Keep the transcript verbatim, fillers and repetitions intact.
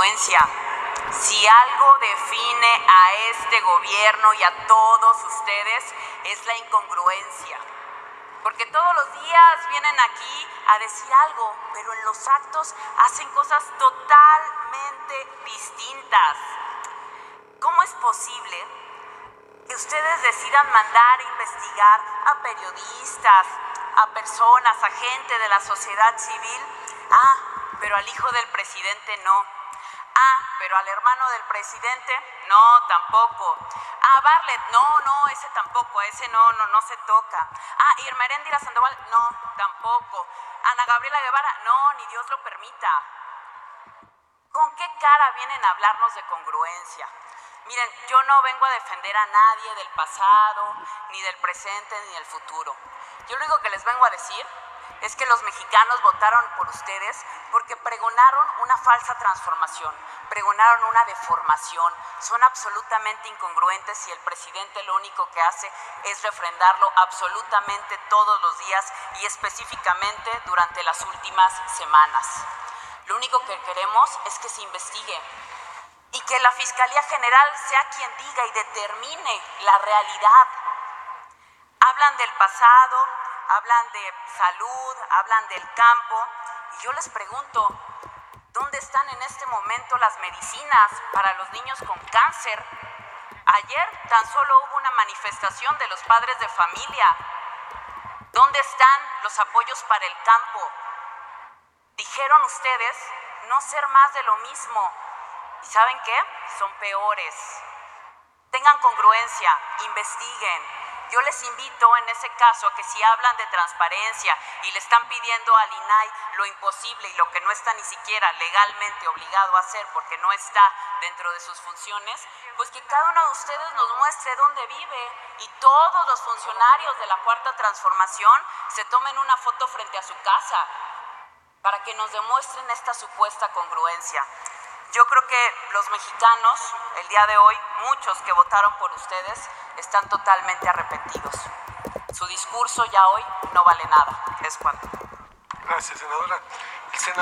incongruencia. Si algo define a este gobierno y a todos ustedes es la incongruencia. Porque todos los días vienen aquí a decir algo, pero en los actos hacen cosas totalmente distintas. ¿Cómo es posible que ustedes decidan mandar a investigar a periodistas, a personas, a gente de la sociedad civil? Ah, pero al hijo del presidente no. Ah, pero al hermano del presidente, no, tampoco. Ah, Bartlett, no, no, ese tampoco, ese no, no, no se toca. Ah, Irma Heréndira Sandoval, no, tampoco. Ana Gabriela Guevara, no, ni Dios lo permita. ¿Con qué cara vienen a hablarnos de congruencia? Miren, yo no vengo a defender a nadie del pasado, ni del presente, ni del futuro. Yo lo único que les vengo a decir es que los mexicanos votaron por ustedes porque pregonaron una falsa transformación, pregonaron una deformación, son absolutamente incongruentes y el presidente lo único que hace es refrendarlo absolutamente todos los días y específicamente durante las últimas semanas. Lo único que queremos es que se investigue y que la Fiscalía General sea quien diga y determine la realidad. Hablan del pasado, hablan de salud, hablan del campo, y yo les pregunto, ¿dónde están en este momento las medicinas para los niños con cáncer? Ayer tan solo hubo una manifestación de los padres de familia. ¿Dónde están los apoyos para el campo? Dijeron ustedes no ser más de lo mismo. ¿Y saben qué? Son peores. Tengan congruencia, investiguen. Yo les invito en ese caso a que si hablan de transparencia y le están pidiendo al I N A I lo imposible y lo que no está ni siquiera legalmente obligado a hacer porque no está dentro de sus funciones, pues que cada uno de ustedes nos muestre dónde vive y todos los funcionarios de la Cuarta Transformación se tomen una foto frente a su casa para que nos demuestren esta supuesta congruencia. Yo creo que los mexicanos, el día de hoy, muchos que votaron por ustedes, están totalmente arrepentidos. Su discurso ya hoy no vale nada. Es cuanto. Gracias, senadora.